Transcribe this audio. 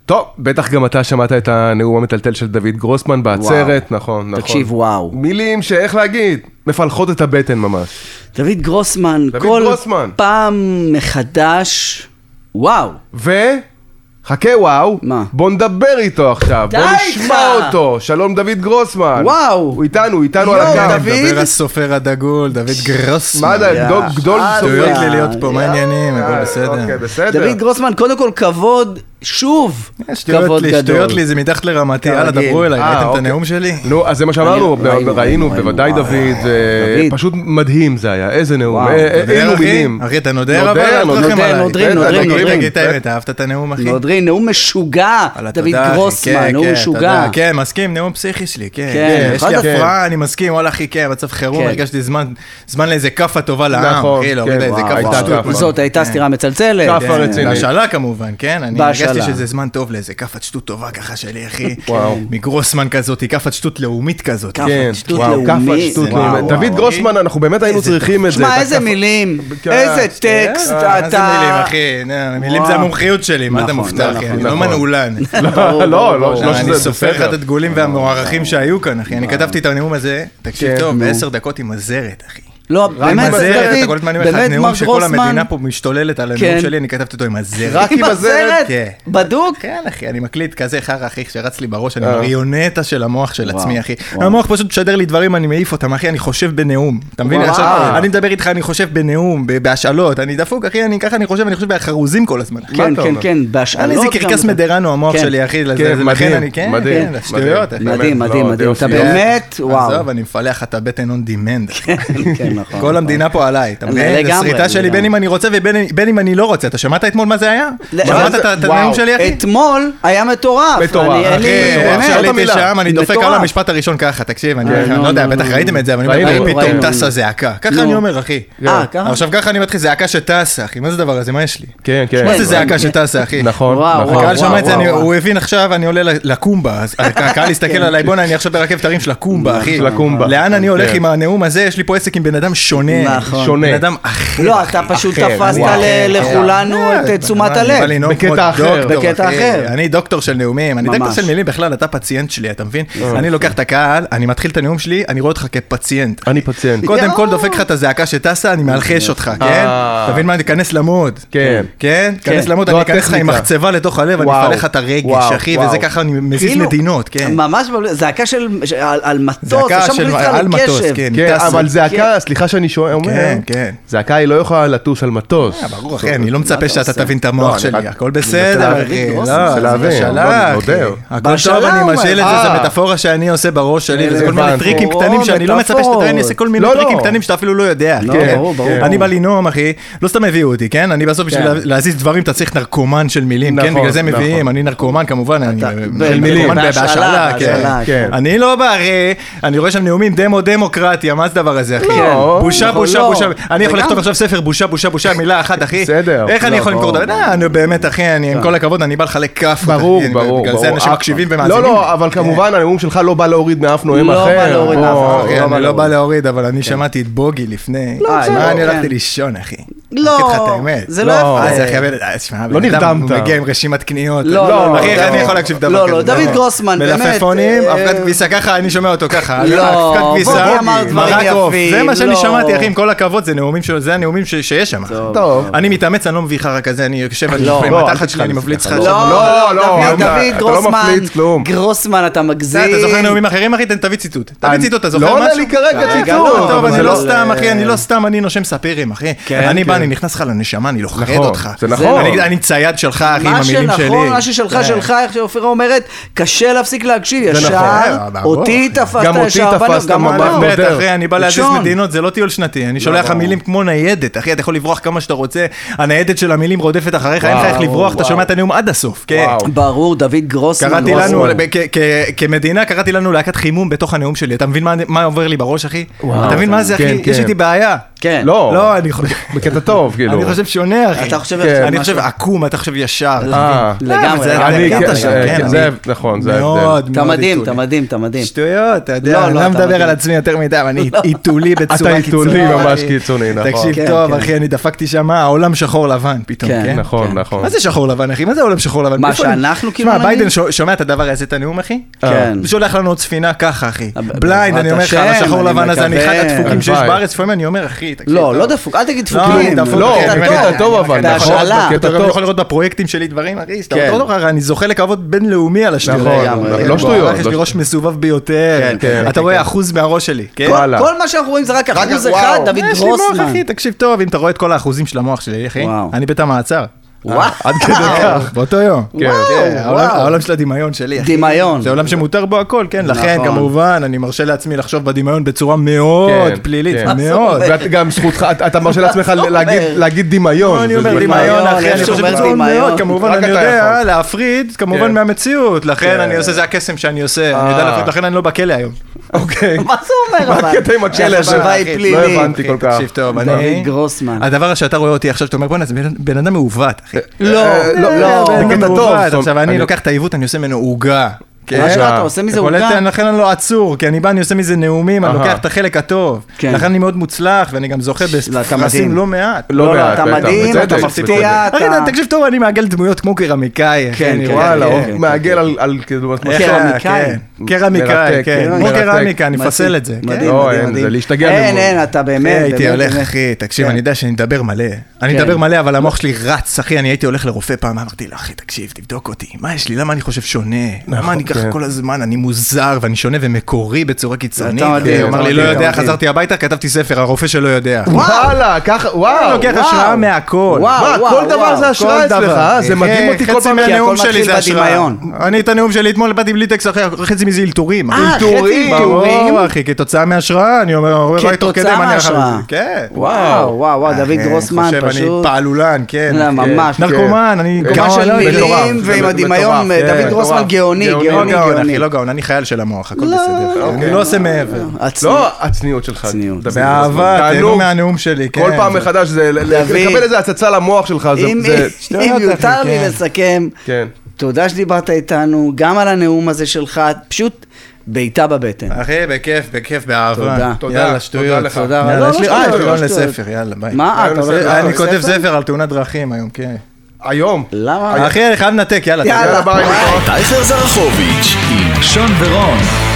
טוב, בטח גם אתה שמעת את הנאום המטלטל של דוד גרוסמן בעצרת, נכון. תקשיב, וואו. מילים שאיך להגיד, מפלחות את הבטן ממש. דוד גרוסמן, כל פעם מחדש, וואו. חכה וואו, מה? בוא נדבר איתו עכשיו, בוא נשמע אותו, שלום דוד גרוסמן. וואו. הוא איתנו על הקו. מדבר הסופר הדגול, דוד גרוסמן. מה זה, גדול סופר. שטויות לי להיות פה, מה העניינים, הכל בסדר. אוקיי, בסדר. דוד גרוסמן, קודם כל כבוד, שוב, כבוד גדול. שטויות לי, זה מתחת לרמתי, יאללה, דברו אליי, ראיתם את הנאום שלי? נו, אז זה מה שאמרנו, ראינו, בוודאי דוד, פשוט מדהים זה היה, איזה נאום, אילו מילים. אחי, אתה נודר אבל? אהבת את הנאום, אחי? נודרים, נאום משוגע, דוד גרוסמן, נאום משוגע. כן, מסכים, נאום פסיכי שלי, כן. יש לי הפרעה, אני מסכים, וואלה אחי, כן, מצב חירום, הרגשתי זמן לאיזה כפה טובה לעם, אחי, להוריד איזה כפה. זאת הייתה סתירה מצלצלת. כפה רצינית. בהשאלה כמובן, כן, אני הרגשתי שזה זמן טוב לאיזה כפת שטות טובה ככה שלי, אחי. מגרוסמן כזאת, כפת שטות לאומית כזאת. כפת שטות לאומית. דוד גרוסמן, אנחנו באמת היינו צריכים את זה. שמע, איזה מילים, איזה טקסט אתה... איזה מילים, אחי. מילים זה המומחיות שלי, מה אתה מופתע, אחי? אני לא מנעולן. לא, אני סופר אחד הדגולים והמוערכים שהיו כאן, אחי. אני כתבתי את הנאום הזה, תקשיב טוב, ב10 דקות עם הזרת, אחי. לא, באמת, אתה כל הזמן אומר לך נאום שכל המדינה פה משתוללת על הנאום שלי, אני כתבתי אותו עם הזרת. רק עם הזרת? בדוק? כן, אחי, אני מקליט כזה חר, אחי, שרץ לי בראש, אני מריונטה של המוח של עצמי, אחי. המוח פשוט משדר לי דברים, אני מעיף אותם, אחי, אני חושב בנאום. אתה מבין? עכשיו, אני מדבר איתך, אני חושב בנאום, בהשאלות, אני דפוק, אחי, ככה אני חושב בחרוזים כל הזמן. כן, בהשאלות. אני זה קרקס מדרנו, המוח שלי, אחי, אתה באמת, וואו. עזוב, אני מפלח את הבטן on demand. כל המדינה פה עליי, אתה מבין? זה שריטה שלי בין אם אני רוצה ובין אם אני לא רוצה. אתה שמעת אתמול מה זה היה? שמעת את הנאום שלי, אחי? אתמול היה מטורף. אחי, שעליתי שם, אני דופק על המשפט הראשון ככה, תקשיב, אני לא יודע, בטח ראיתם את זה, אבל אני אומר, פתאום טסה זעקה. ככה אני אומר, אחי. עכשיו ככה אני מתחיל, זעקה שטסה, אחי. מה זה דבר הזה? מה יש לי? כן, כן. מה זה זעקה שטסה, אחי? נכון. הקהל שמע את זה, הוא הבין עכשיו, אני עולה לקומבה. הקהל הסתכל עליי, בוא אני עכשיו ברכבת הרים של הקומבה, אחי. לאן אני הולך עם הנאום הזה? יש לי פה עסק עם בן אדם שונה. בן אדם אחר. לא, אתה פשוט תפסת לכולנו את תשומת הלב. בקטע אחר. בקטע אחר. אני דוקטור של נאומים, אני דוקטור של מילים בכלל, אתה פציינט שלי, אתה מבין? אני לוקח את הקהל, אני מתחיל את הנאום שלי, אני רואה אותך כפציינט. אני פציינט. קודם כל דופק לך את הזעקה שטסה, אני מאלחש אותך, כן? אתה מבין מה? אני אכנס למוד. כן. כן? כנס למוד, אני אכנס לך עם מחצבה לתוך הלב, אני אפלח את הרגש, אחי, וזה ככה אני מזיז מדינות, כן. ממש, זעקה על מטוס, על מטוס, כן. אבל זעקה, סליחה שאני אומר, זעקה היא לא יכולה לטוס על מטוס. ברור, אחי, אני לא מצפה שאתה תבין את המוח שלי, הכל בסדר, אחי. לא, זה להבין, נודר. הכל טוב, אני משאיל את זה, זה מטאפורה שאני עושה בראש שלי, וזה כל מיני טריקים קטנים שאני לא מצפה שתראה, אני אעשה כל מיני טריקים קטנים שאתה אפילו לא יודע. אני בא לנאום, אחי, לא סתם הביאו אותי, כן? אני בסוף בשביל להזיז דברים, אתה צריך נרקומן של מילים, כן? בגלל זה מביאים, אני נרקומן כמובן, של מילים, בהשאלה, כן. אני לא בא, הרי, אני רואה שם נאומים דמוקרטיה, מה זה דבר הזה, אחי? בושה, בושה, בושה. אני יכול לכתוב עכשיו ספר בושה, בושה, בושה, מילה אחת, אחי. בסדר. איך אני יכול למכור את זה? אני באמת, אחי, עם כל הכבוד, אני בא לחלק כף. ברור, ברור. בגלל זה אנשים מקשיבים ומאזינים. לא, אבל כמובן, הנאום שלך לא בא להוריד מאף נואם אחר. לא בא להוריד מאף אחר. אני לא בא להוריד, אבל אני שמעתי את בוגי לפני. מה, אני הלכתי לישון, אחי. לא, זה לא יפה. לא נרדמת. מגיע עם רשימת קניות. לא, אחי, איך אני יכול להקשיב דבר כזה? לא, דוד גרוסמן, באמת. מלפפונים, אבקת כביסה, ככה אני שומע אותו ככה. לא, בוגי אמר דברים יפים. זה מה שאני שמעתי, אחי, עם כל הכבוד, זה הנאומים שיש שם. טוב. אני מתאמץ, אני לא מביא חרא כזה, אני יושב עם התחת שלי, אני מבליץ לך. לא, דוד גרוסמן, אתה מגזים. אתה זוכר נאומים אחרים, אחי? תביא ציטוט. אתה זוכר משהו? לא עונה לי כרגע ציטוט. טוב, אני לא סתם, אחי, אני לא סתם, אני נושם ספירים, אחי. אני בא, אני נכנס לך לנשמה, אני לוחד אותך. זה נכון. אני צייד שלך, אחי, עם המילים שלי. מה ששלך, איך שאופירה אומרת, קשה להפסיק להקשיב, ישר, אותי תפסת ישר, גם מודר. אחי, אני בא להזיז מדינות, זה לא טיול שנתי, אני שולח המילים כמו ניידת, אחי, אתה יכול לברוח כמה שאתה רוצה, הניידת של המילים רודפת אחריך, אין לך איך לברוח, אתה שומע את הנאום עד הסוף, כן. ברור, דוד גרוסמן. קראתי לנו, כמדינה, קראתי לנו להקת חימום בתוך הנאום שלי, אתה מבין מה עובר לי בראש, אחי? אתה מבין מה זה, אחי? יש איתי בעיה. כן. לא, אני בקטע טוב, כאילו. אני חושב שונה, אחי. אתה חושב אני חושב עקום, אתה חושב ישר. לגמרי. זה נכון, זה מאוד, אתה מדהים, אתה מדהים, אתה מדהים. שטויות, אתה יודע, אני לא מדבר על עצמי יותר מדי, אבל אני איתולי בצורה קיצונית. אתה איתולי ממש קיצוני, נכון. תקשיב טוב, אחי, אני דפקתי שם, העולם שחור לבן פתאום, כן? נכון, נכון. מה זה שחור לבן, אחי? מה זה העולם שחור לבן? מה שאנחנו כאילו נגיד? ביידן שומע את הדבר הזה, את הנאום, אחי? כן. שולח לנו עוד ספינה ככה, אחי. בליינד, אני אומר לך, על השחור לבן הזה, אני אחד הדפוקים שיש בארץ, לפעמים אני אומר, אחי, תקשיב. לא דפוק, אל תגיד דפוקים. לא, קטע טוב אבל. אתה יכול לראות בפרויקטים שלי דברים, אחי, אני זוכה לכבוד בינלאומי על השטויות. לא שטויות. יש לי ראש מסובב ביותר. אתה רואה אחוז מהראש שלי. כל מה שאנחנו רואים זה רק אחוז אחד, דוד גרוסמן. תקשיב טוב, אם אתה רואה את כל האחוזים של המוח שלי, אחי, אני בתא מעצר. וואו. עד כדי כך, באותו יום. וואו. העולם של הדמיון שלי. דמיון. זה עולם שמותר בו הכל, כן. לכן, כמובן, אני מרשה לעצמי לחשוב בדמיון בצורה מאוד פלילית. מאוד. וגם זכותך, אתה מרשה לעצמך להגיד דמיון. אני אומר דמיון, אחי, אני חושב בצורה מאוד. כמובן, אני יודע להפריד, כמובן, מהמציאות. לכן, אני עושה, זה הקסם שאני עושה. אני יודע להפריד, לכן אני לא בכלא היום. אוקיי. מה זה אומר אבל? מה הקטע עם הכלא שהחשיבה היא פלילית. לא הבנתי כל כך. תקשיב טוב, דוד גרוסמן. הדבר שאתה רואה אותי עכשיו, שאתה אומר, בוא'נה, זה בן אדם מעוות, אחי. לא. בקטע טוב. עכשיו, אני לוקח את העיוות, אני עושה ממנו עוגה. מה שאתה עושה מזה עוגה? לכן אני לא עצור, כי אני בא, אני עושה מזה נאומים, אני לוקח את החלק הטוב. לכן אני מאוד מוצלח, ואני גם זוכה בפרסים לא מעט. לא, אתה מדהים, אתה מפתיע. תקשיב טוב, אני מעגל דמויות כמו קרמיקאי. כן, וואלה, מעגל על... קרמיקאי. קרמיקאי, כן. כמו קרמיקה, אני מפסל את זה. לא, זה להשתגע. אין, אתה באמת. הייתי הולך, אחי, תקשיב, אני יודע שאני מדבר מלא. אני מדבר מלא, אבל המוח שלי רץ, אחי, אני הייתי הולך לרופא פעם, אמרתי לו, אחי, תקשיב, תבדוק אותי. מה יש לי? למה אני חושב שונה? למה אני ככה כל הזמן? אני מוזר ואני שונה ומקורי בצורה קיצונית. הוא אמר לי, לא יודע, חזרתי הביתה, כתבתי ספר, הרופא שלא יודע. וואלה, ככה, וואו. אני לוקח השראה מהכל. מה, כל דבר זה השראה אצלך, זה מדהים אותי כל פעם. כי הכל מתחיל בדמיון. אני את הנאום שלי אתמול באתי בלי טקסט, חצי מזה אלתורים. אלתורים? אחי, כתוצאה מהשראה, אני אומר, כתוצאה מהשראה. כן. וואו, דוד גרוסמן פשוט. אני פעלולן, כן. ממש. נרקומן, אני קומה של מילים, ועם הדמיון, דוד גרוסמן גאוני. אחי, לא גאון, אני חייל של המוח, הכל בסדר. אני לא עושה מעבר. לא, הצניעות שלך. באהבה, תהנו מהנאום שלי, כן. כל פעם מחדש, לקבל איזה הצצה למוח שלך. אם יותר לי לסכם, תודה שדיברת איתנו, גם על הנאום הזה שלך, פשוט בעיטה בבטן. אחי, בכיף, באהבה. תודה. יאללה, שטויות. תודה. יש לי רעיון לספר, יאללה, ביי. מה? אני כותב ספר על תאונת דרכים היום, כן. היום? למה? אחי, אני חייב לנתק, יאללה. יאללה, ביי. טייכר זרחוביץ' עם שון ורון.